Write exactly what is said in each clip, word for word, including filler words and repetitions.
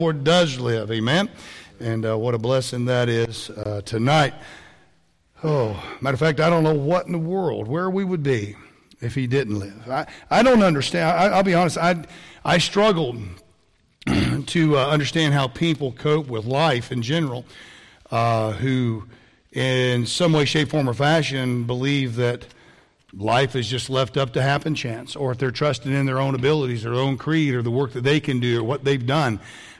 Lord does live, amen. And uh, what a blessing that is uh, tonight. Oh, matter of fact, I don't know what in the world, where we would be if he didn't live. I, I don't understand. I, I'll be honest, I, I struggled to uh, understand how people cope with life in general, uh, who in some way, shape, form, or fashion believe that life is just left up to happen chance, or if they're trusting in their own abilities, their own creed, or the work that they can do, or what they've done.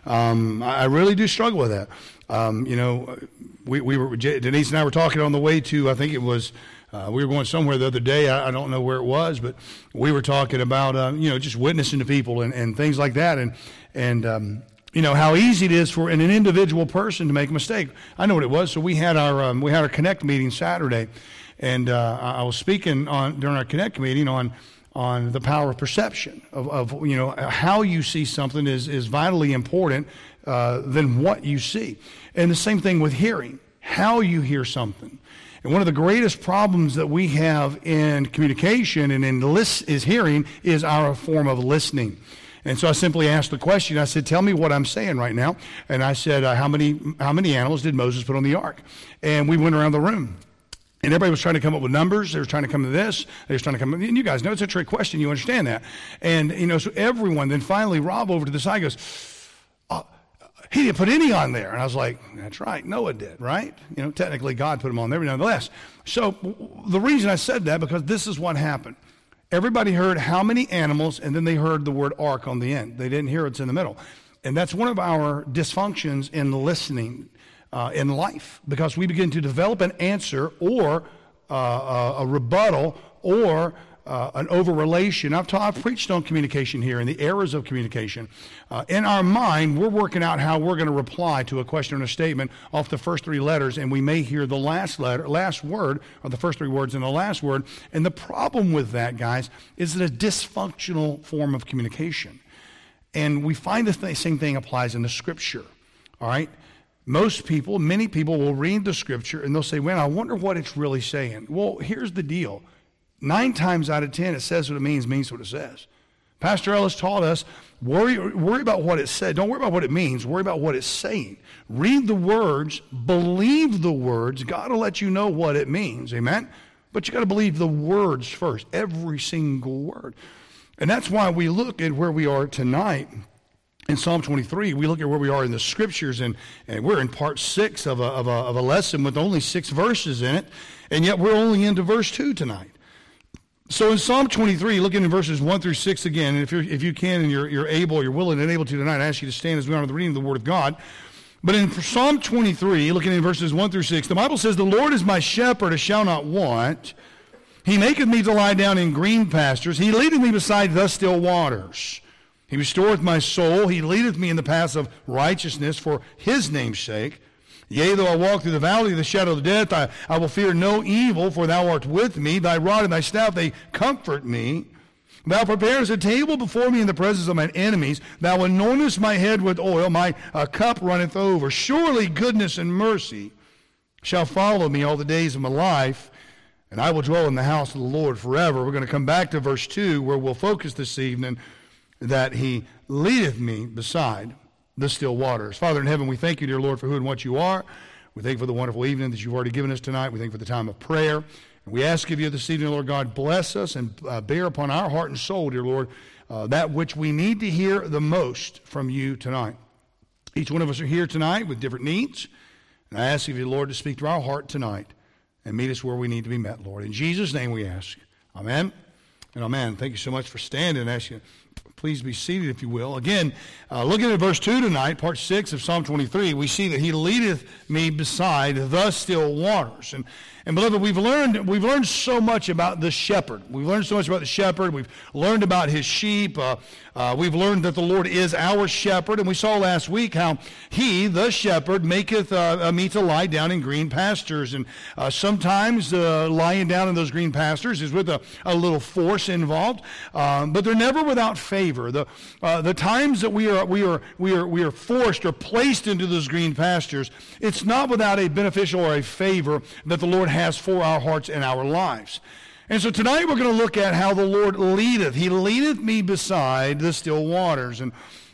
Um, I really do struggle with that. Um, you know, we, we were, Denise and I were talking on the way to, I think it was, uh, we were going somewhere the other day. I, I don't know where it was, but we were talking about, uh, you know, just witnessing to people and, and things like that. And, and, um, you know, how easy it is for an, an individual person to make a mistake. I know what it was. So we had our, um, we had our Connect meeting Saturday, and, uh, I was speaking on, during our Connect meeting on, on the power of perception, of, of you know, how you see something is, is vitally important uh, than what you see. And the same thing with hearing, how you hear something. And one of the greatest problems that we have in communication and in lis- is hearing is our form of listening. And so I simply asked the question. I said, tell me what I'm saying right now. And I said, uh, how many how many animals did Moses put on the ark? And we went around the room. And everybody was trying to come up with numbers. They were trying to come to this. They were trying to come, and you guys know it's a trick question. You understand that. And, you know, so everyone, then finally Rob over to the side goes, oh, he didn't put any on there. And I was like, that's right. Noah did, right? You know, technically God put them on there, but nonetheless. So the reason I said that, because this is what happened. Everybody heard how many animals, and then they heard the word ark on the end. They didn't hear it's in the middle. And that's one of our dysfunctions in listening. Uh, in life, because we begin to develop an answer or uh, a, a rebuttal or uh, an over-relation. I've, ta- I've preached on communication here and the errors of communication. Uh, in our mind, we're working out how we're going to reply to a question or a statement off the first three letters, and we may hear the last letter, last word, or the first three words in the last word. And the problem with that, guys, is that a dysfunctional form of communication. And we find the th- same thing applies in the Scripture, all right? Most people, many people will read the Scripture and they'll say, well, I wonder what it's really saying. Well, here's the deal. Nine times out of ten, it says what it means, means what it says. Pastor Ellis taught us, worry, worry about what it said. Don't worry about what it means. Worry about what it's saying. Read the words, believe the words. God will let you know what it means, amen? But you got to believe the words first, every single word. And that's why we look at where we are tonight. In Psalm twenty-three, we look at where we are in the Scriptures, and, and we're in part six of a, of, a, of a lesson with only six verses in it, and yet we're only into verse two tonight. So in Psalm twenty-three, looking in verses one through six again, and if, you're, if you can and you're, you're able, you're willing and able to tonight, I ask you to stand as we honor the reading of the Word of God. But in Psalm twenty-three, looking in verses one through six, the Bible says, the Lord is my shepherd, I shall not want. He maketh me to lie down in green pastures. He leadeth me beside the still waters. He restoreth my soul. He leadeth me in the paths of righteousness for his name's sake. Yea, though I walk through the valley of the shadow of death, I, I will fear no evil, for thou art with me. Thy rod and thy staff, they comfort me. Thou preparest a table before me in the presence of mine enemies. Thou anointest my head with oil. My uh, cup runneth over. Surely goodness and mercy shall follow me all the days of my life, and I will dwell in the house of the Lord forever. We're going to come back to verse two, where we'll focus this evening, that he leadeth me beside the still waters. Father in heaven, we thank you, dear Lord, for who and what you are. We thank you for the wonderful evening that you've already given us tonight. We thank you for the time of prayer. And we ask of you this evening, Lord God, bless us and uh, bear upon our heart and soul, dear Lord, uh, that which we need to hear the most from you tonight. Each one of us are here tonight with different needs. And I ask of you, Lord, to speak to our heart tonight and meet us where we need to be met, Lord. In Jesus' name we ask. Amen and amen. Thank you so much for standing. I ask you, please be seated, if you will. Again, uh, looking at verse two tonight, part six of Psalm twenty-three, we see that he leadeth me beside the still waters. And, and beloved, we've learned we've learned so much about the shepherd. We've learned so much about the shepherd. We've learned about his sheep. Uh, uh, we've learned that the Lord is our shepherd. And we saw last week how he, the shepherd, maketh uh, me to lie down in green pastures. And uh, sometimes uh, lying down in those green pastures is with a, a little force involved. Um, but they're never without favor. The uh, the times that we are we are we are we are forced or placed into those green pastures, it's not without a beneficial or a favor that the Lord has for our hearts and our lives. And so tonight we're going to look at how the Lord leadeth. He leadeth me beside the still waters. And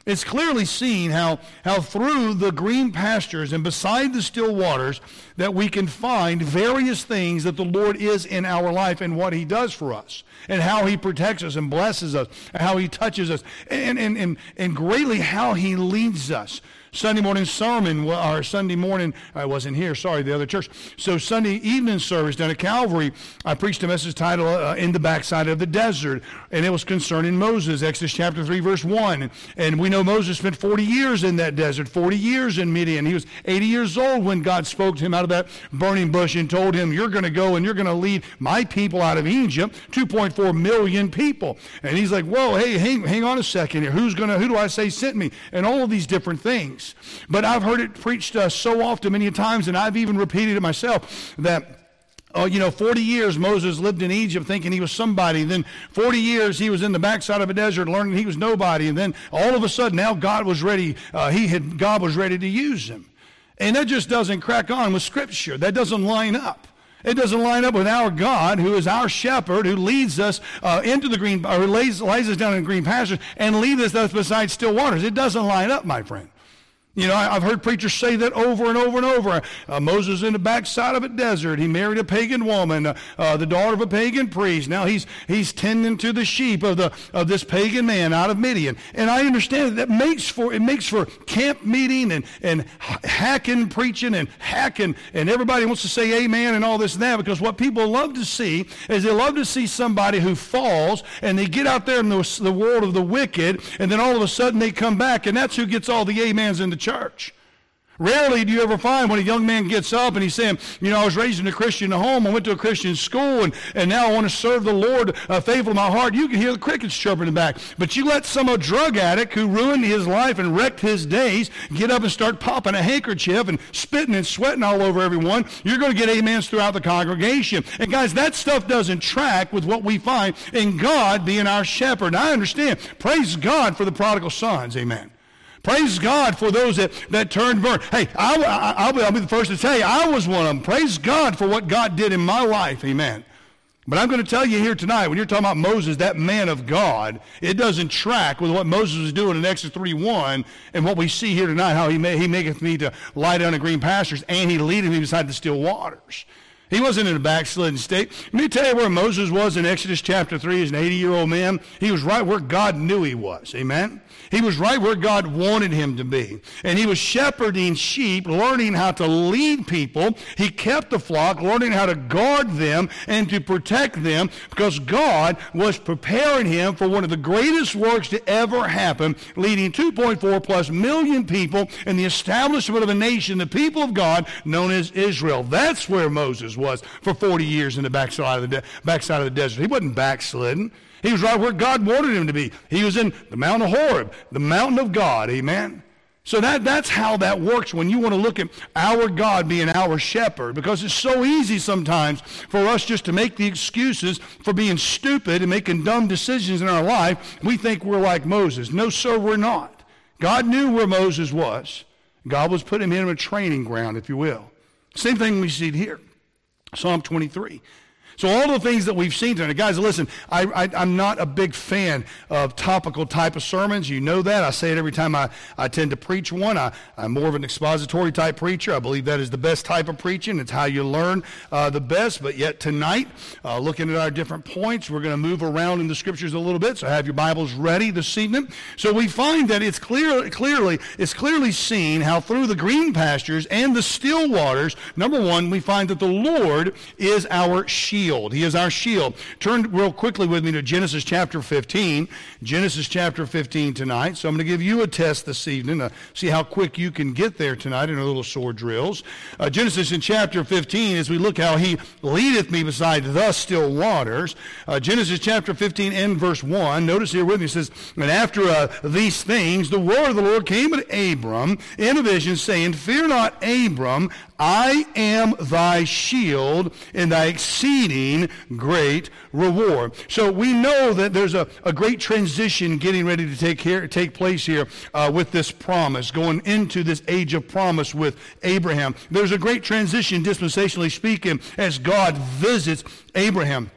It's clearly seen how, how through the green pastures and beside the still waters that we can find various things that the Lord is in our life and what he does for us and how he protects us and blesses us and how he touches us and, and, and, and greatly how he leads us. Sunday morning sermon, or Sunday morning, I wasn't here, sorry, the other church. So Sunday evening service down at Calvary, I preached a message titled, uh, In the Backside of the Desert, and it was concerning Moses, Exodus chapter three, verse one. And we know Moses spent forty years in that desert, forty years in Midian. He was eighty years old when God spoke to him out of that burning bush and told him, you're going to go and you're going to lead my people out of Egypt, two point four million people. And he's like, whoa, hey, hang, hang on a second here. Who's going to, who do I say sent me? And all of these different things. But I've heard it preached uh, so often, many times, and I've even repeated it myself, that, uh, you know, forty years Moses lived in Egypt thinking he was somebody. Then forty years he was in the backside of a desert learning he was nobody. And then all of a sudden now God was ready, uh, he had, God was ready to use him. And that just doesn't crack on with Scripture. That doesn't line up. It doesn't line up with our God, who is our shepherd, who leads us uh, into the green, or lays, lays us down in green pastures and leads us beside still waters. It doesn't line up, my friend. You know, I've heard preachers say that over and over and over. Uh, Moses in the backside of a desert. He married a pagan woman, uh, uh, the daughter of a pagan priest. Now he's he's tending to the sheep of the of this pagan man out of Midian. And I understand that, that makes for it makes for camp meeting and and hacking preaching and hacking, and everybody wants to say amen and all this and that, because what people love to see is they love to see somebody who falls and they get out there in the, the world of the wicked, and then all of a sudden they come back, and that's who gets all the amens in the church. Church. Rarely do you ever find when a young man gets up and he's saying, you know, I was raised in a Christian home, I went to a Christian school, and, and now I want to serve the Lord, uh, faithful in my heart. You can hear the crickets chirping in the back. But you let some old drug addict who ruined his life and wrecked his days get up and start popping a handkerchief and spitting and sweating all over everyone, you're going to get amens throughout the congregation. And guys, that stuff doesn't track with what we find in God being our shepherd. And I understand. Praise God for the prodigal sons. Amen. Praise God for those that, that turned burn. Hey, I, I, I'll, be, I'll be the first to tell you, I was one of them. Praise God for what God did in my life. Amen. But I'm going to tell you here tonight, when you're talking about Moses, that man of God, it doesn't track with what Moses was doing in Exodus three one and what we see here tonight, how he, may, he maketh me to lie down in green pastures, and he leadeth me beside the still waters. He wasn't in a backslidden state. Let me tell you where Moses was in Exodus chapter three as an eighty-year-old man. He was right where God knew he was. Amen? He was right where God wanted him to be. And he was shepherding sheep, learning how to lead people. He kept the flock, learning how to guard them and to protect them, because God was preparing him for one of the greatest works to ever happen, leading two point four plus million people in the establishment of a nation, the people of God, known as Israel. That's where Moses was for forty years in the backside of the, de- backside of the desert. He wasn't backslidden. He was right where God wanted him to be. He was in the Mount of Horeb, the mountain of God. Amen. So that, that's how that works when you want to look at our God being our shepherd, because it's so easy sometimes for us just to make the excuses for being stupid and making dumb decisions in our life. We think we're like Moses. No, sir, we're not. God knew where Moses was. God was putting him in a training ground, if you will. Same thing we see here. Psalm twenty-three. So all the things that we've seen tonight, guys, listen, I, I, I'm not a big fan of topical type of sermons. You know that. I say it every time I, I tend to preach one. I, I'm more of an expository type preacher. I believe that is the best type of preaching. It's how you learn uh, the best. But yet tonight, uh, looking at our different points, we're going to move around in the Scriptures a little bit. So have your Bibles ready this evening. So we find that it's clear, clearly, it's clearly seen how through the green pastures and the still waters, number one, we find that the Lord is our shield. He is our shield. Turn real quickly with me to Genesis chapter fifteen. Genesis chapter fifteen tonight. So I'm going to give you a test this evening to see how quick you can get there tonight in our little sword drills. Uh, Genesis in chapter fifteen, as we look how he leadeth me beside the still waters. Uh, Genesis chapter fifteen and verse one. Notice here with me, it says, and after uh, these things, the word of the Lord came to Abram in a vision, saying, fear not, Abram, I am thy shield and thy exceeding great reward. So we know that there's a, a great transition getting ready to take here, take place here uh, with this promise, going into this age of promise with Abraham. There's a great transition, dispensationally speaking, as God visits Abraham.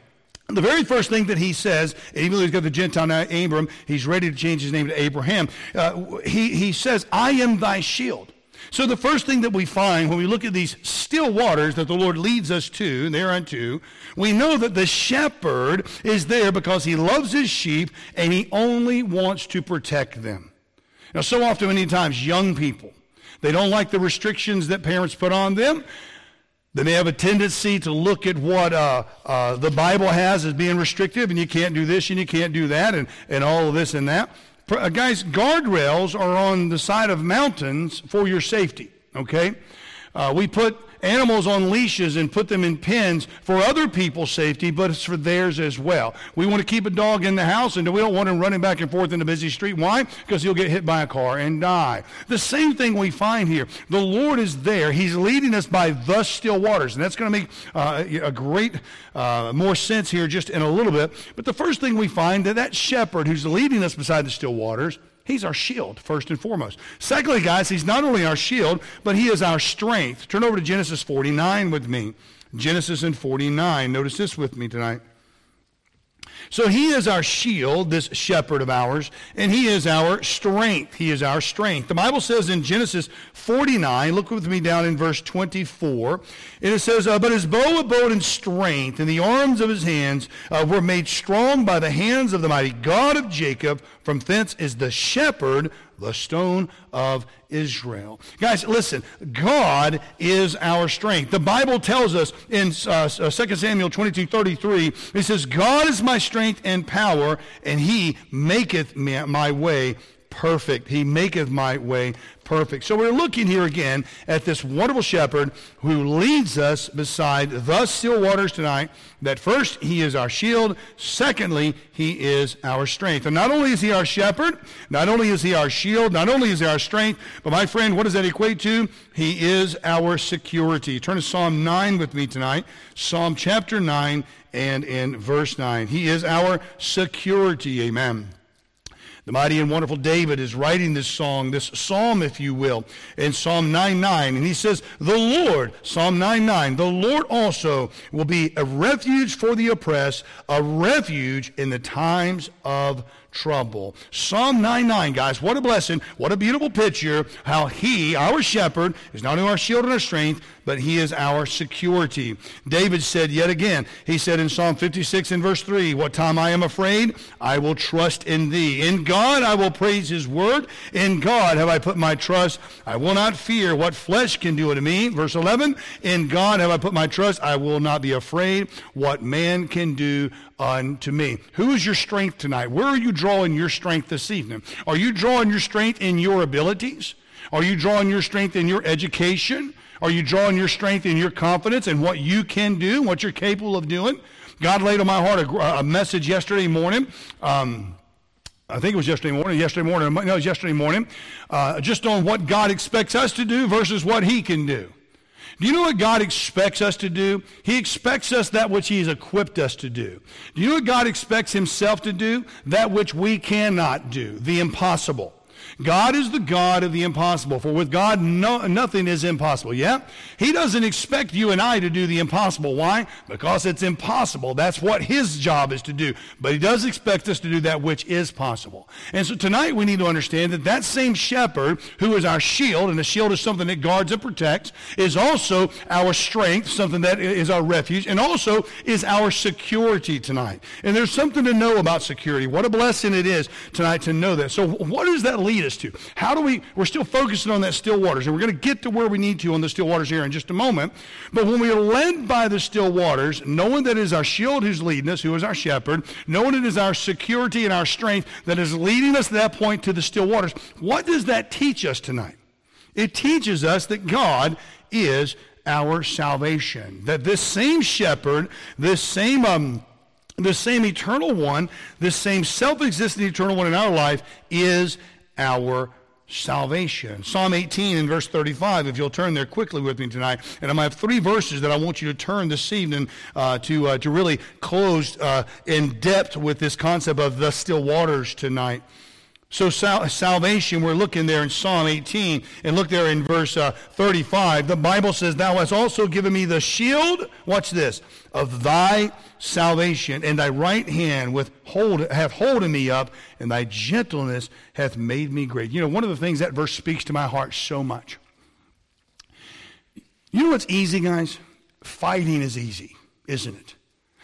The very first thing that he says, even though he's got the Gentile now, Abram, he's ready to change his name to Abraham. Uh, he, he says, I am thy shield. So the first thing that we find when we look at these still waters that the Lord leads us to, thereunto, we know that the shepherd is there because he loves his sheep and he only wants to protect them. Now, so often, many times, young people, they don't like the restrictions that parents put on them. Then they have a tendency to look at what uh, uh, the Bible has as being restrictive, and you can't do this and you can't do that, and, and all of this and that. Uh, guys, guardrails are on the side of mountains for your safety, okay? Uh, we put animals on leashes and put them in pens for other people's safety, but it's for theirs as well. We want to keep a dog in the house, and we don't want him running back and forth in a busy street. Why? Because he'll get hit by a car and die. The same thing we find here. The Lord is there. He's leading us by the still waters, and that's going to make uh, a great uh, more sense here just in a little bit. But the first thing we find, that that shepherd who's leading us beside the still waters, he's our shield, first and foremost. Secondly, guys, he's not only our shield, but he is our strength. Turn over to Genesis forty-nine with me. Genesis and forty-nine. Notice this with me tonight. So he is our shield, this shepherd of ours, and he is our strength. He is our strength. The Bible says in Genesis forty-nine, look with me down in verse twenty-four, and it says, uh, but his bow abode in strength, and the arms of his hands uh, were made strong by the hands of the mighty God of Jacob. From thence is the shepherd, the stone of Israel. Guys, listen, God is our strength. The Bible tells us in uh, Second Samuel twenty-two thirty-three, it says, God is my strength and power, and he maketh me, my way perfect. He maketh my way perfect. So we're looking here again at this wonderful shepherd who leads us beside the still waters tonight. That first, he is our shield. Secondly, he is our strength. And not only is he our shepherd, not only is he our shield, not only is he our strength, but my friend, what does that equate to? He is our security. Turn to Psalm nine with me tonight. Psalm chapter nine and in verse nine. He is our security. Amen. The mighty and wonderful David is writing this song, this psalm, if you will, in Psalm nine nine. And he says, the Lord, Psalm nine nine, the Lord also will be a refuge for the oppressed, a refuge in the times of trouble. Psalm nine nine, guys, what a blessing, what a beautiful picture, how he, our shepherd, is not only our shield and our strength, but he is our security. David said yet again, he said in Psalm fifty-six and verse three, what time I am afraid, I will trust in thee. In God I will praise his word. In God have I put my trust. I will not fear what flesh can do unto me. Verse eleven, in God have I put my trust. I will not be afraid what man can do unto me. Who is your strength tonight? Where are you drawing your strength this evening? Are you drawing your strength in your abilities? Are you drawing your strength in your education? Are you drawing your strength in your confidence and what you can do, what you're capable of doing? God laid on my heart a, a message yesterday morning. Um, I think it was yesterday morning, yesterday morning, no, it was yesterday morning, uh, just on what God expects us to do versus what he can do. Do you know what God expects us to do? He expects us that which he has equipped us to do. Do you know what God expects himself to do? That which we cannot do, the impossible. God is the God of the impossible, for with God no, nothing is impossible. Yeah? He doesn't expect you and I to do the impossible. Why? Because it's impossible. That's what his job is to do. But he does expect us to do that which is possible. And so tonight we need to understand that that same shepherd who is our shield, and the shield is something that guards and protects, is also our strength, something that is our refuge, and also is our security tonight. And there's something to know about security. What a blessing it is tonight to know that. So what does that lead us to? How do we, we're still focusing on that still waters, and we're going to get to where we need to on the still waters here in just a moment. But when we are led by the still waters, knowing that it is our shield who's leading us, who is our shepherd, knowing it is our security and our strength that is leading us to that point to the still waters, what does that teach us tonight? It teaches us that God is our salvation. That this same shepherd, this same um, this same eternal one, this same self-existent eternal one in our life is our salvation. Psalm eighteen in verse thirty-five, if you'll turn there quickly with me tonight. And I'm going to have three verses that I want you to turn this evening uh, to, uh, to really close uh, in depth with this concept of the still waters tonight. So sal- salvation, we're looking there in Psalm eighteen, and look there in verse uh, thirty-five. The Bible says, thou hast also given me the shield, watch this, of thy salvation, and thy right hand with hold, hath holden me up, and thy gentleness hath made me great. You know, one of the things that verse speaks to my heart so much. You know what's easy, guys? Fighting is easy, isn't it?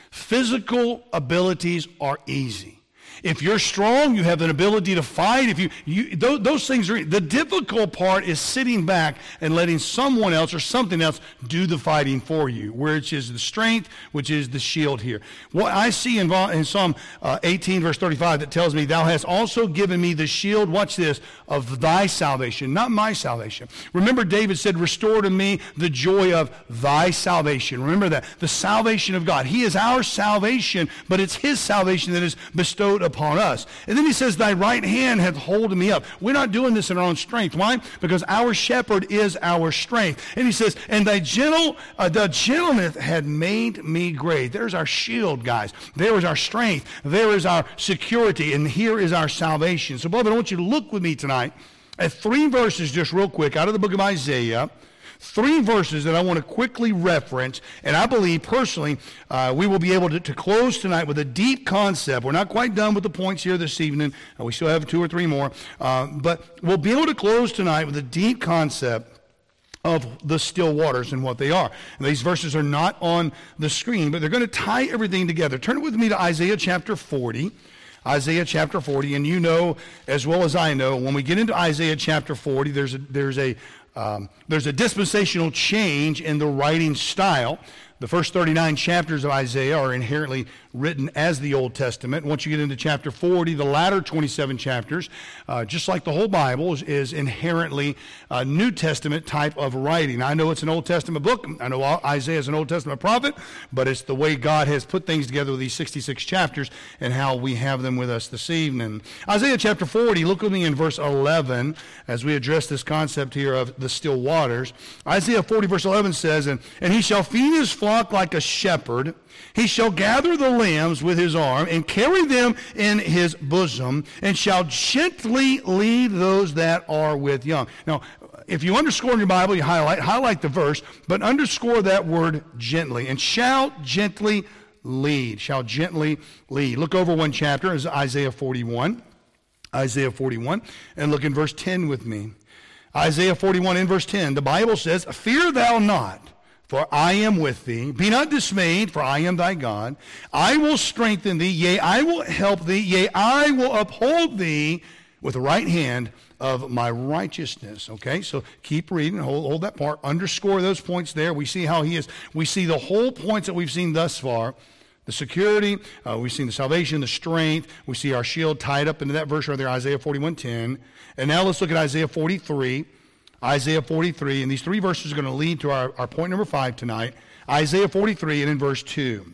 Physical abilities are easy. If you're strong, you have an ability to fight. If you, you those, those things are, the difficult part is sitting back and letting someone else or something else do the fighting for you, which is the strength, which is the shield here. What I see in, in Psalm uh, eighteen, verse thirty-five, that tells me, thou hast also given me the shield, watch this, of thy salvation, not my salvation. Remember, David said, restore to me the joy of thy salvation. Remember that, the salvation of God. He is our salvation, but it's his salvation that is bestowed upon us. And then he says, thy right hand hath holden me up. We're not doing this in our own strength. Why? Because our shepherd is our strength. And he says, and thy gentle, uh, the gentleness had made me great. There's our shield, guys. There is our strength. There is our security. And here is our salvation. So, beloved, I want you to look with me tonight at three verses just real quick out of the book of Isaiah. Three verses that I want to quickly reference, and I believe personally uh, we will be able to, to close tonight with a deep concept. We're not quite done with the points here this evening. Uh, we still have two or three more. Uh, but we'll be able to close tonight with a deep concept of the still waters and what they are. And these verses are not on the screen, but they're going to tie everything together. Turn with me to Isaiah chapter forty. Isaiah chapter forty, and you know as well as I know, when we get into Isaiah chapter forty, there's a, there's a Um, there's a dispensational change in the writing style. The first thirty-nine chapters of Isaiah are inherently written as the Old Testament. Once you get into chapter forty, the latter twenty-seven chapters, uh, just like the whole Bible, is, is inherently a New Testament type of writing. I know it's an Old Testament book. I know Isaiah is an Old Testament prophet, but it's the way God has put things together with these sixty-six chapters and how we have them with us this evening. Isaiah chapter forty, look with me in verse eleven as we address this concept here of the still waters. Isaiah forty verse eleven says, and, and he shall feed his flock like a shepherd. He shall gather the lambs with his arm and carry them in his bosom, and shall gently lead those that are with young. Now, if you underscore in your Bible, you highlight, highlight the verse, but underscore that word gently. And shall gently lead. Shall gently lead. Look over one chapter, is Isaiah forty-one. Isaiah forty-one. And look in verse ten with me. Isaiah forty-one in verse ten. The Bible says, fear thou not, for I am with thee. Be not dismayed, for I am thy God. I will strengthen thee, yea, I will help thee, yea, I will uphold thee with the right hand of my righteousness. Okay, so keep reading, hold, hold that part, underscore those points there. We see how he is, we see the whole points that we've seen thus far. The security, uh, we've seen the salvation, the strength. We see our shield tied up into that verse right there, Isaiah forty-one ten. And now let's look at Isaiah forty-three. Isaiah forty-three, and these three verses are going to lead to our, our point number five tonight. Isaiah forty-three and in verse two.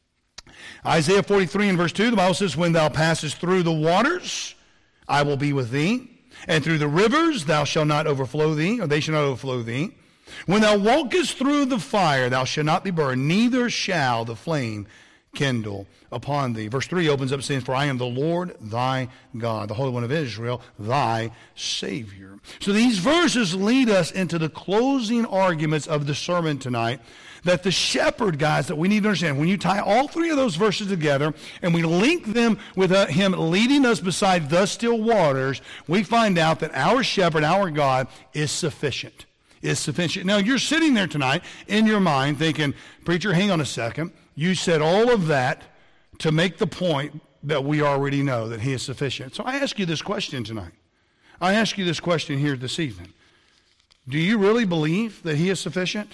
Isaiah forty-three and verse two, the Bible says, when thou passest through the waters, I will be with thee. And through the rivers, thou shalt not overflow thee, or they shall not overflow thee. When thou walkest through the fire, thou shalt not be burned, neither shall the flame kindle upon thee. Verse three opens up saying, for I am the Lord thy God, the Holy One of Israel, thy Savior. So these verses lead us into the closing arguments of the sermon tonight, that the shepherd, guys, that we need to understand, when you tie all three of those verses together and we link them with uh, him leading us beside the still waters, we find out that our shepherd, our God, is sufficient. Is sufficient. Now, you're sitting there tonight in your mind thinking, preacher, hang on a second. You said all of that to make the point that we already know, that he is sufficient. So I ask you this question tonight. I ask you this question here this evening. Do you really believe that he is sufficient?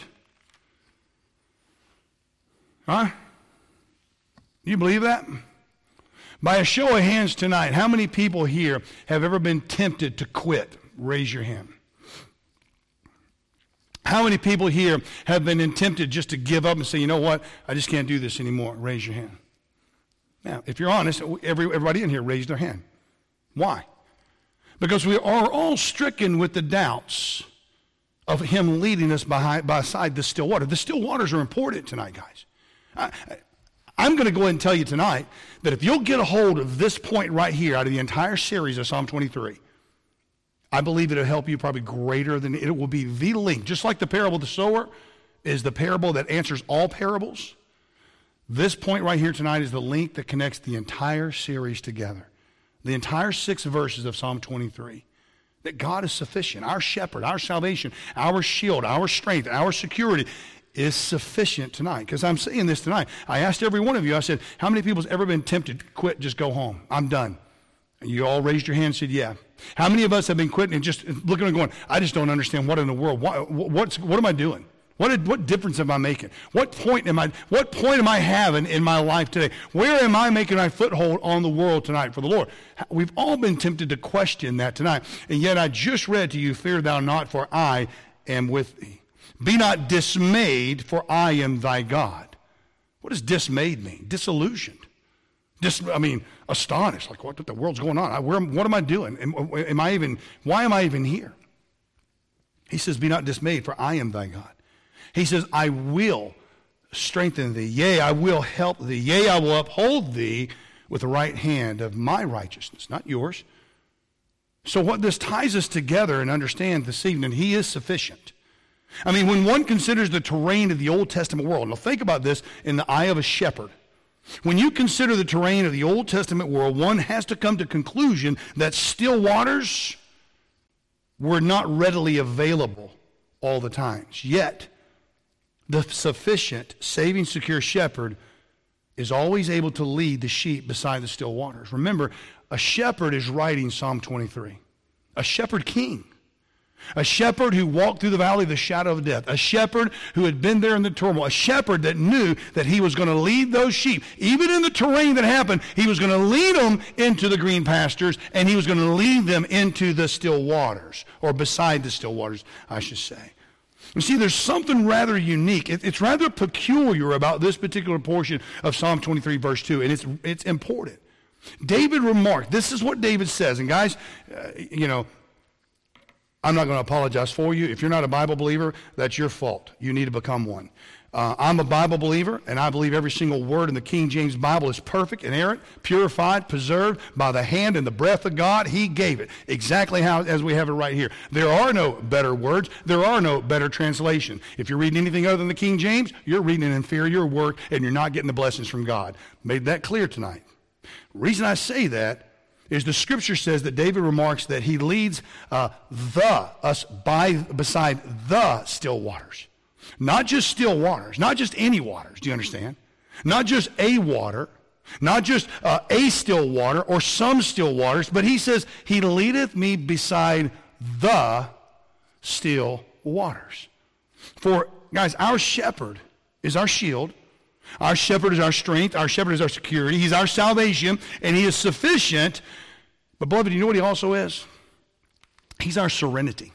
Huh? You believe that? By a show of hands tonight, how many people here have ever been tempted to quit? Raise your hand. How many people here have been tempted just to give up and say, you know what, I just can't do this anymore? Raise your hand. Now, if you're honest, every, everybody in here raised their hand. Why? Because we are all stricken with the doubts of him leading us behind, beside the still water. The still waters are important tonight, guys. I, I'm going to go ahead and tell you tonight that if you'll get a hold of this point right here out of the entire series of Psalm twenty-three, I believe it'll help you probably greater than, it will be the link. Just like the parable of the sower is the parable that answers all parables, this point right here tonight is the link that connects the entire series together. The entire six verses of Psalm twenty-three. That God is sufficient. Our shepherd, our salvation, our shield, our strength, our security is sufficient tonight. Because I'm saying this tonight. I asked every one of you, I said, how many people's ever been tempted to quit, just go home? I'm done. And you all raised your hand and said, yeah. How many of us have been quitting and just looking and going, I just don't understand what in the world, what, what's, what am I doing? What, did, what difference am I making? What point am I, what point am I having in my life today? Where am I making my foothold on the world tonight for the Lord? We've all been tempted to question that tonight. And yet I just read to you, fear thou not, for I am with thee. Be not dismayed, for I am thy God. What does dismayed mean? Disillusioned. Dis, I mean, astonished. Like, what the world's going on? I, where, what am I doing? Am, am I even, why am I even here? He says, be not dismayed, for I am thy God. He says, I will strengthen thee. Yea, I will help thee. Yea, I will uphold thee with the right hand of my righteousness, not yours. So what this ties us together and understand this evening, he is sufficient. I mean, when one considers the terrain of the Old Testament world, now think about this in the eye of a shepherd. When you consider the terrain of the Old Testament world, one has to come to the conclusion that still waters were not readily available all the times. Yet, the sufficient, saving, secure shepherd is always able to lead the sheep beside the still waters. Remember, a shepherd is writing Psalm twenty-three. A shepherd king. A shepherd who walked through the valley of the shadow of death. A shepherd who had been there in the turmoil. A shepherd that knew that he was going to lead those sheep. Even in the terrain that happened, he was going to lead them into the green pastures, and he was going to lead them into the still waters, or beside the still waters, I should say. You see, there's something rather unique. It, it's rather peculiar about this particular portion of Psalm twenty-three, verse two, and it's, it's important. David remarked, this is what David says, and guys, uh, you know, I'm not going to apologize for you. If you're not a Bible believer, that's your fault. You need to become one. Uh, I'm a Bible believer, and I believe every single word in the King James Bible is perfect, inerrant, purified, preserved by the hand and the breath of God. He gave it exactly how as we have it right here. There are no better words. There are no better translation. If you're reading anything other than the King James, you're reading an inferior work, and you're not getting the blessings from God. Made that clear tonight. The reason I say that is the scripture says that David remarks that he leads uh, the, us by, beside the still waters. Not just still waters, not just any waters, do you understand? Not just a water, not just uh, a still water or some still waters, but he says, he leadeth me beside the still waters. For, guys, our shepherd is our shield. Our shepherd is our strength. Our shepherd is our security. He's our salvation, and he is sufficient. But, beloved, you know what he also is? He's our serenity.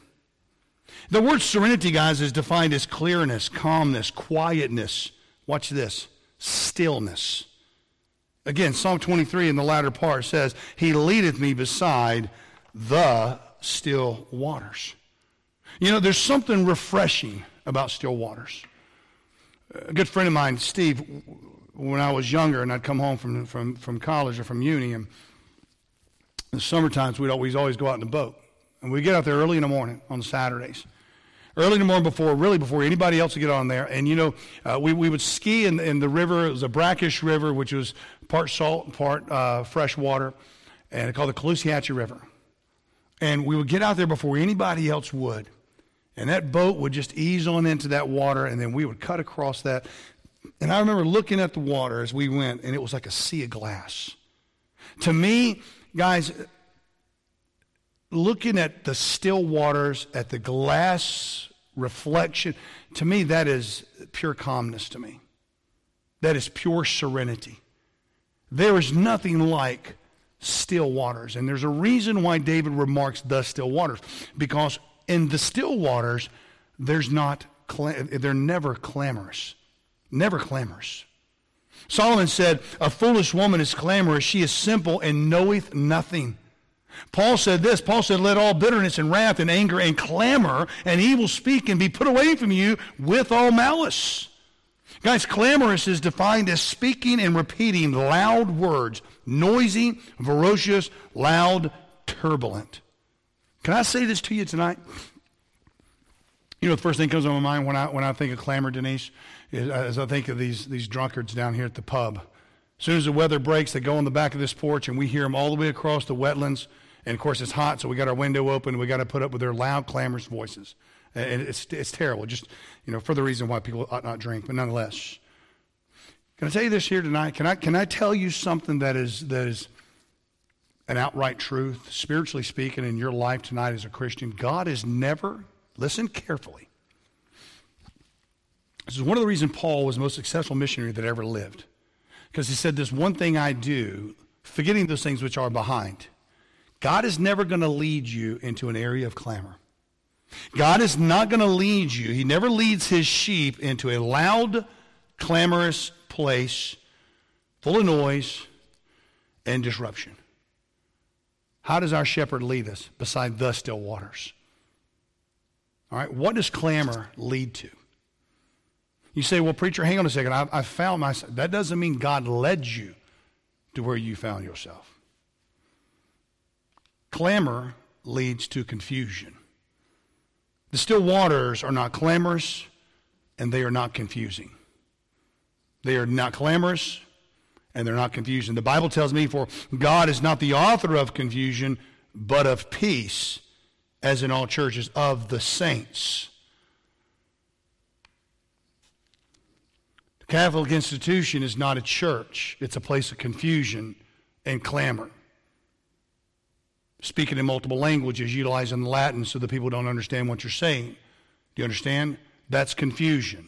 The word serenity, guys, is defined as clearness, calmness, quietness. Watch this. Stillness. Again, Psalm twenty-three in the latter part says, he leadeth me beside the still waters. You know, there's something refreshing about still waters. A good friend of mine, Steve, when I was younger and I'd come home from from, from college or from uni, and in the summer times we'd always, always go out in the boat. And we'd get out there early in the morning on Saturdays. Early in the morning before, really before anybody else would get on there. And, you know, uh, we, we would ski in, in the river. It was a brackish river, which was part salt and part uh, fresh water. And it's called the Caloosahatchee River. And we would get out there before anybody else would. And that boat would just ease on into that water, and then we would cut across that. And I remember looking at the water as we went, and it was like a sea of glass. To me, guys, looking at the still waters, at the glass reflection, to me that is pure calmness to me. That is pure serenity. There is nothing like still waters. And there's a reason why David remarks the still waters. Because in the still waters, there's not, they're never clamorous. Never clamorous. Solomon said, a foolish woman is clamorous. She is simple and knoweth nothing. Paul said this. Paul said, let all bitterness and wrath and anger and clamor and evil speak and be put away from you with all malice. Guys, clamorous is defined as speaking and repeating loud words. Noisy, ferocious, loud, turbulent. Can I say this to you tonight? You know, the first thing that comes to my mind when I when I think of clamor, Denise, is as I think of these, these drunkards down here at the pub. As soon as the weather breaks, they go on the back of this porch, and we hear them all the way across the wetlands. And, of course, it's hot, so we got our window open. We got to put up with their loud, clamorous voices. And it's it's terrible, just, you know, for the reason why people ought not drink, but nonetheless. Can I tell you this here tonight? Can I can I tell you something that is that is an outright truth, spiritually speaking, in your life tonight as a Christian? God is never, listen carefully. This is one of the reasons Paul was the most successful missionary that ever lived. Because he said, this one thing I do, forgetting those things which are behind. God is never going to lead you into an area of clamor. God is not going to lead you. He never leads his sheep into a loud, clamorous place full of noise and disruption. How does our shepherd lead us beside the still waters? All right, what does clamor lead to? You say, well, preacher, hang on a second. I, I found myself. That doesn't mean God led you to where you found yourself. Clamor leads to confusion. The still waters are not clamorous, and they are not confusing. They are not clamorous, and they're not confusing. The Bible tells me, for God is not the author of confusion, but of peace, as in all churches, of the saints. The Catholic institution is not a church. It's a place of confusion and clamor. Speaking in multiple languages, utilizing Latin so that people don't understand what you're saying. Do you understand? That's confusion.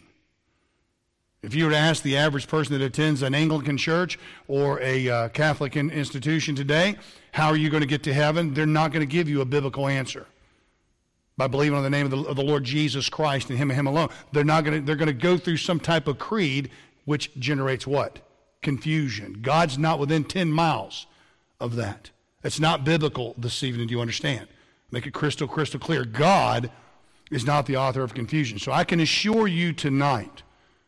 If you were to ask the average person that attends an Anglican church or a uh, Catholic in, institution today, how are you going to get to heaven? They're not going to give you a biblical answer. By believing on the name of the, of the Lord Jesus Christ and him and him alone. They're not going to, they're going to go through some type of creed which generates what? Confusion. God's not within ten miles of that. It's not biblical this evening, do you understand? Make it crystal, crystal clear. God is not the author of confusion. So I can assure you tonight,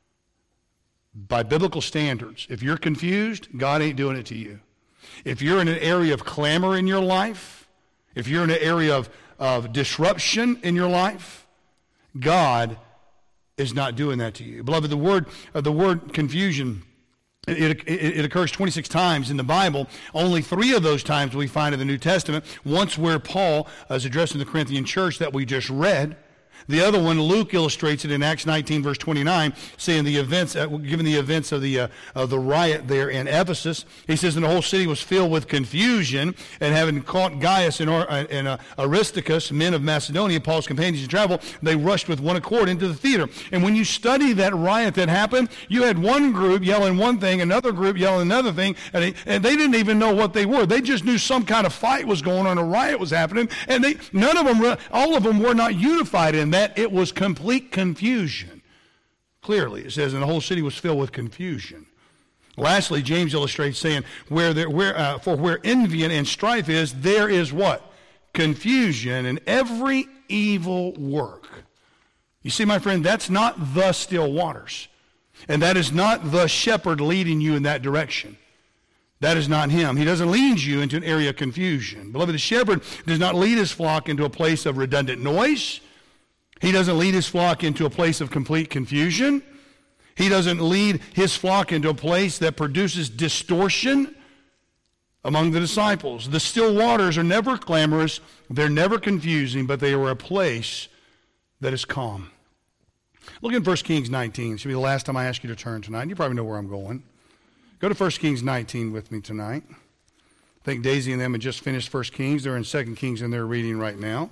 by biblical standards, if you're confused, God ain't doing it to you. If you're in an area of clamor in your life, if you're in an area of, of disruption in your life, God is not doing that to you. Beloved, the word, uh, the word confusion, It, it, it occurs twenty-six times in the Bible. Only three of those times we find in the New Testament. Once where Paul is addressing the Corinthian church that we just read. The other one, Luke illustrates it in Acts nineteen, verse twenty-nine, saying the events, uh, given the events of the uh, of the riot there in Ephesus. He says, and the whole city was filled with confusion, and having caught Gaius and, uh, and uh, Aristarchus, men of Macedonia, Paul's companions in travel, they rushed with one accord into the theater. And when you study that riot that happened, you had one group yelling one thing, another group yelling another thing, and they, and they didn't even know what they were. They just knew some kind of fight was going on, a riot was happening, and they none of them, all of them were not unified in that. It was complete confusion. Clearly, it says, and the whole city was filled with confusion. Lastly, James illustrates saying, where there, where, uh, for where envy and strife is, there is what? Confusion and every evil work. You see, my friend, that's not the still waters. And that is not the shepherd leading you in that direction. That is not him. He doesn't lead you into an area of confusion. Beloved, the shepherd does not lead his flock into a place of redundant noise. He doesn't lead his flock into a place of complete confusion. He doesn't lead his flock into a place that produces distortion among the disciples. The still waters are never clamorous, they're never confusing, but they are a place that is calm. Look at First Kings nineteen. It should be the last time I ask you to turn tonight. You probably know where I'm going. Go to First Kings nineteen with me tonight. I think Daisy and them had just finished First Kings. They're in Second Kings and they're reading right now.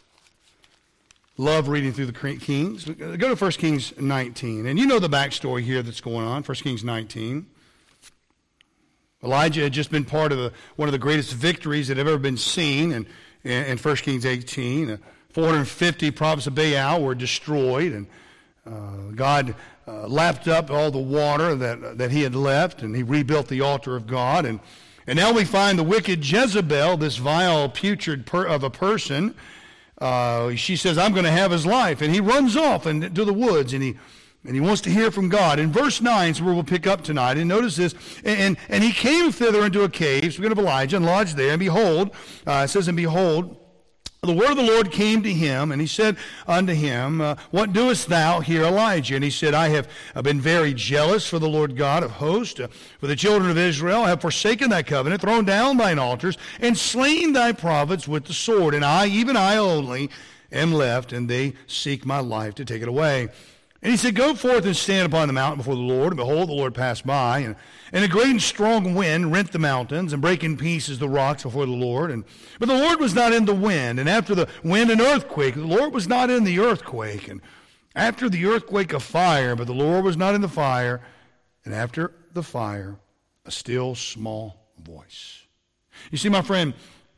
Love reading through the Kings. Go to First Kings nineteen. And you know the backstory here that's going on, First Kings nineteen. Elijah had just been part of the, one of the greatest victories that have ever been seen in, in First Kings eighteen. four hundred fifty prophets of Baal were destroyed, and uh, God uh, lapped up all the water that, that he had left, and he rebuilt the altar of God. And, and now we find the wicked Jezebel, this vile, putrid per, of a person. Uh, she says, I'm going to have his life. And he runs off into the woods, and he And he wants to hear from God. In verse nine is where we'll pick up tonight. And notice this. And, and, and he came thither into a cave, speaking of Elijah, and lodged there. And behold, uh, it says, and behold, the word of the Lord came to him, and he said unto him, uh, what doest thou here, Elijah? And he said, I have been very jealous for the Lord God of hosts, uh, for the children of Israel. I have forsaken thy covenant, thrown down thine altars, and slain thy prophets with the sword. And I, even I only, am left, and they seek my life to take it away. And he said, go forth and stand upon the mountain before the Lord. And behold, the Lord passed by, and, and a great and strong wind rent the mountains, and brake in pieces the rocks before the Lord. And But the Lord was not in the wind, and after the wind an earthquake. The Lord was not in the earthquake, and after the earthquake a fire, but the Lord was not in the fire, and after the fire a still small voice. You see, my friend,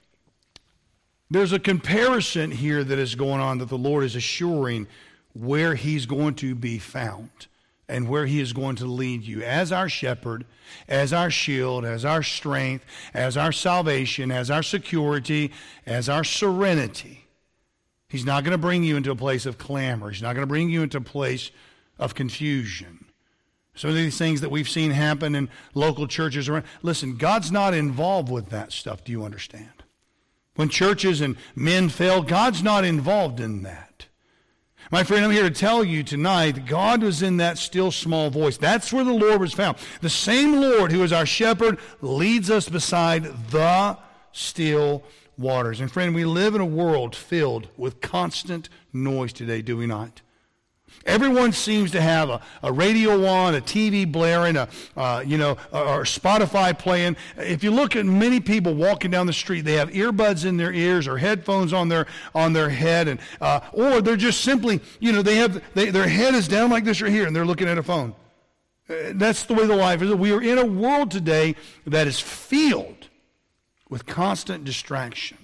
there's a comparison here that is going on that the Lord is assuring where he's going to be found and where he is going to lead you as our shepherd, as our shield, as our strength, as our salvation, as our security, as our serenity. He's not going to bring you into a place of clamor. He's not going to bring you into a place of confusion. Some of these things that we've seen happen in local churches around. Listen, God's not involved with that stuff. Do you understand? When churches and men fail, God's not involved in that. My friend, I'm here to tell you tonight that God was in that still small voice. That's where the Lord was found. The same Lord who is our shepherd leads us beside the still waters. And friend, we live in a world filled with constant noise today, do we not? Everyone seems to have a, a radio on, a T V blaring, a uh, you know, or Spotify playing. If you look at many people walking down the street, they have earbuds in their ears or headphones on their on their head, and uh, or they're just simply, you know, they have they, their head is down like this right here, and they're looking at a phone. Uh, that's the way the life is. We are in a world today that is filled with constant distraction.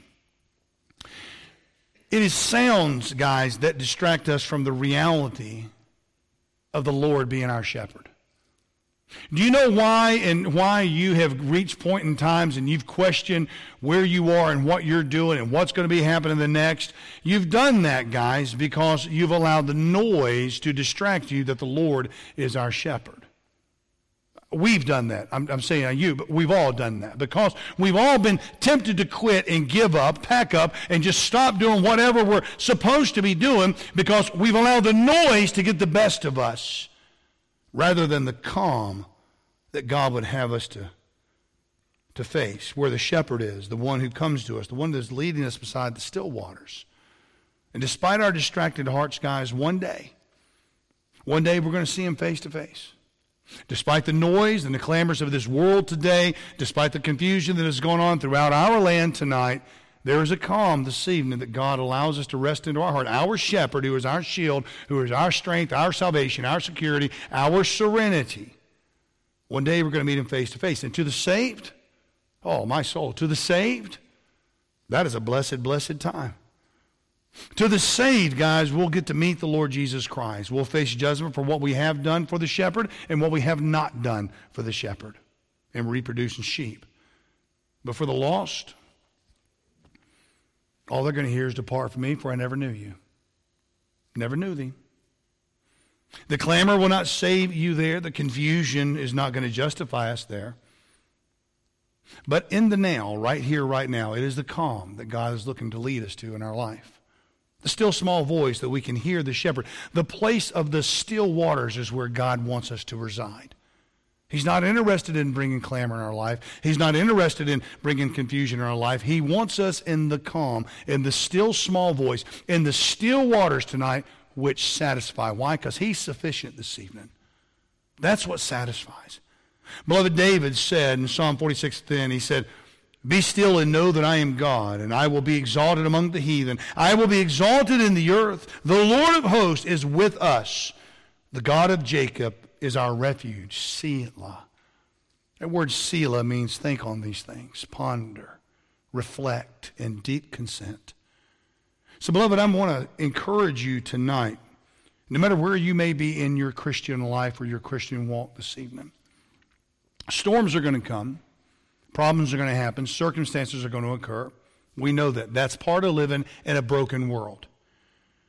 It is sounds, guys, that distract us from the reality of the Lord being our shepherd. Do you know why and why you have reached point in times and you've questioned where you are and what you're doing and what's going to be happening the next? You've done that, guys, because you've allowed the noise to distract you that the Lord is our shepherd. We've done that. I'm, I'm saying on you, but we've all done that because we've all been tempted to quit and give up, pack up, and just stop doing whatever we're supposed to be doing because we've allowed the noise to get the best of us rather than the calm that God would have us to, to face, where the shepherd is, the one who comes to us, the one that's leading us beside the still waters. And despite our distracted hearts, guys, one day, one day we're going to see him face to face. Despite the noise and the clamors of this world today, despite the confusion that is going on throughout our land tonight, there is a calm this evening that God allows us to rest into our heart. Our shepherd, who is our shield, who is our strength, our salvation, our security, our serenity. One day we're going to meet him face to face. And to the saved, oh, my soul, to the saved, that is a blessed, blessed time. To the saved, guys, we'll get to meet the Lord Jesus Christ. We'll face judgment for what we have done for the shepherd and what we have not done for the shepherd in reproducing sheep. But for the lost, all they're going to hear is, depart from me, for I never knew you. Never knew thee. The clamor will not save you there. The confusion is not going to justify us there. But in the now, right here, right now, it is the calm that God is looking to lead us to in our life. The still small voice that we can hear the shepherd. The place of the still waters is where God wants us to reside. He's not interested in bringing clamor in our life. He's not interested in bringing confusion in our life. He wants us in the calm, in the still small voice, in the still waters tonight, which satisfy. Why? Because he's sufficient this evening. That's what satisfies. Beloved, David said in Psalm forty-six ten, he said, be still and know that I am God, and I will be exalted among the heathen. I will be exalted in the earth. The Lord of hosts is with us. The God of Jacob is our refuge. Selah. That word Selah means think on these things, ponder, reflect, in deep consent. So, beloved, I want to encourage you tonight, no matter where you may be in your Christian life or your Christian walk this evening. Storms are going to come. Problems are going to happen. Circumstances are going to occur. We know that. That's part of living in a broken world.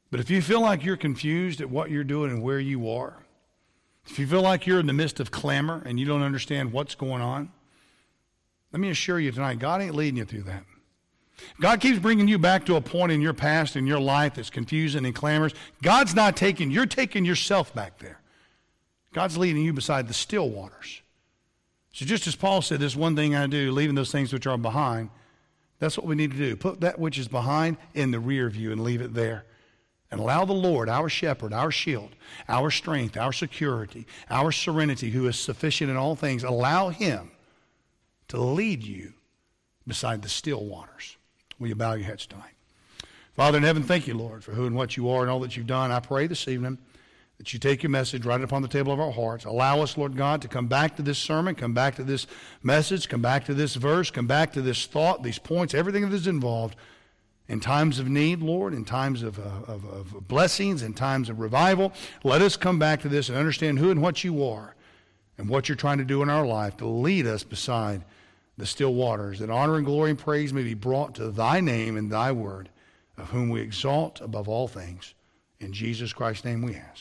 But if you feel like you're confused at what you're doing and where you are, if you feel like you're in the midst of clamor and you don't understand what's going on, let me assure you tonight, God ain't leading you through that. God keeps bringing you back to a point in your past, in your life that's confusing and clamorous. God's not taking, you're taking yourself back there. God's leading you beside the still waters. So just as Paul said, this one thing I do, leaving those things which are behind, that's what we need to do. Put that which is behind in the rear view and leave it there. And allow the Lord, our shepherd, our shield, our strength, our security, our serenity, who is sufficient in all things, allow him to lead you beside the still waters. Will you bow your heads tonight? Father in heaven, thank you, Lord, for who and what you are and all that you've done. I pray this evening that you take your message right upon the table of our hearts. Allow us, Lord God, to come back to this sermon, come back to this message, come back to this verse, come back to this thought, these points, everything that is involved in times of need, Lord, in times of, uh, of, of blessings, in times of revival. Let us come back to this and understand who and what you are and what you're trying to do in our life to lead us beside the still waters, that honor and glory and praise may be brought to thy name and thy word, of whom we exalt above all things. In Jesus Christ's name we ask.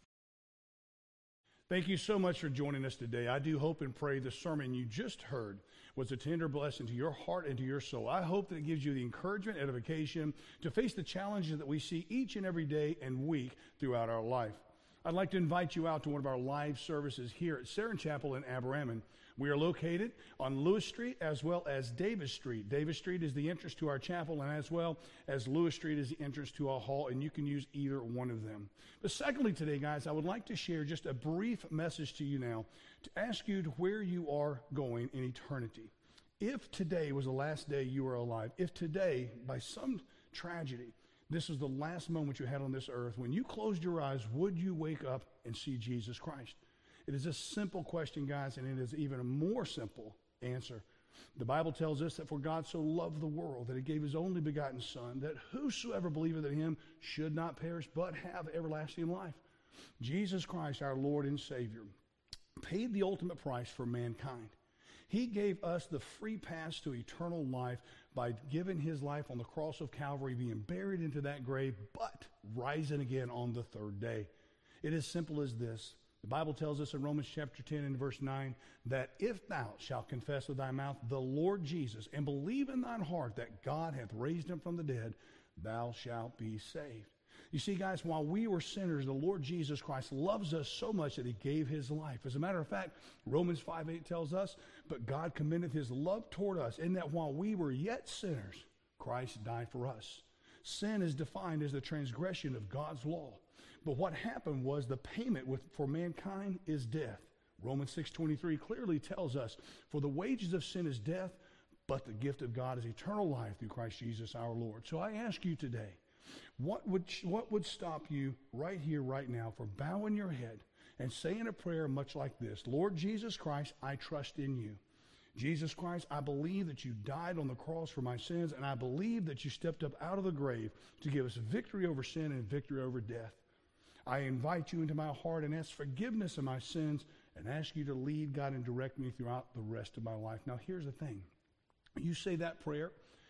Thank you so much for joining us today. I do hope and pray the sermon you just heard was a tender blessing to your heart and to your soul. I hope that it gives you the encouragement, edification to face the challenges that we see each and every day and week throughout our life. I'd like to invite you out to one of our live services here at Saron Chapel in Aberraman. We are located on Lewis Street as well as Davis Street. Davis Street is the entrance to our chapel, and as well as Lewis Street is the entrance to our hall, and you can use either one of them. But secondly today, guys, I would like to share just a brief message to you now to ask you to where you are going in eternity. If today was the last day you were alive, if today, by some tragedy, this was the last moment you had on this earth, when you closed your eyes, would you wake up and see Jesus Christ? It is a simple question, guys, and it is even a more simple answer. The Bible tells us that for God so loved the world that he gave his only begotten Son, that whosoever believeth in him should not perish but have everlasting life. Jesus Christ, our Lord and Savior, paid the ultimate price for mankind. He gave us the free pass to eternal life by giving his life on the cross of Calvary, being buried into that grave, but rising again on the third day. It is simple as this. The Bible tells us in Romans chapter ten and verse nine that if thou shalt confess with thy mouth the Lord Jesus and believe in thine heart that God hath raised him from the dead, thou shalt be saved. You see, guys, while we were sinners, the Lord Jesus Christ loves us so much that he gave his life. As a matter of fact, Romans five eight tells us, but God commendeth his love toward us in that while we were yet sinners, Christ died for us. Sin is defined as the transgression of God's law. But what happened was the payment with, for mankind is death. Romans six twenty-three clearly tells us, for the wages of sin is death, but the gift of God is eternal life through Christ Jesus our Lord. So I ask you today, what would, what would stop you right here, right now, from bowing your head and saying a prayer much like this? Lord Jesus Christ, I trust in you. Jesus Christ, I believe that you died on the cross for my sins, and I believe that you stepped up out of the grave to give us victory over sin and victory over death. I invite you into my heart and ask forgiveness of my sins and ask you to lead, God, and direct me throughout the rest of my life. Now, here's the thing. You say that prayer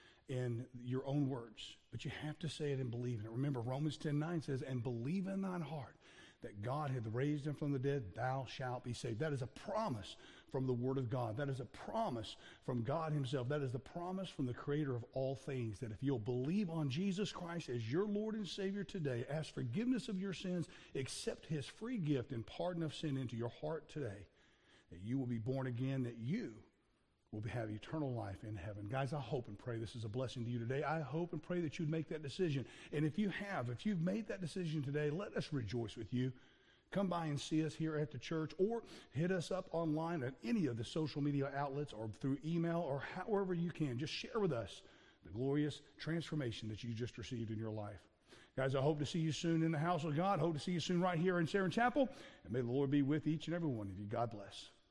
in your own words, but you have to say it and believe in it. Remember, Romans ten nine says, and believe in thine heart that God hath raised him from the dead, thou shalt be saved. That is a promise from the Word of God. That is a promise from God himself. That is the promise from the Creator of all things, that if you'll believe on Jesus Christ as your Lord and Savior today, ask forgiveness of your sins, accept his free gift and pardon of sin into your heart today, that you will be born again, that you will have eternal life in heaven. Guys, I hope and pray this is a blessing to you today. I hope and pray that you'd make that decision. And if you have, if you've made that decision today, let us rejoice with you. Come by and see us here at the church, or hit us up online at any of the social media outlets or through email or however you can. Just share with us the glorious transformation that you just received in your life. Guys, I hope to see you soon in the house of God. Hope to see you soon right here in Saron Chapel. And may the Lord be with each and every one of you. God bless.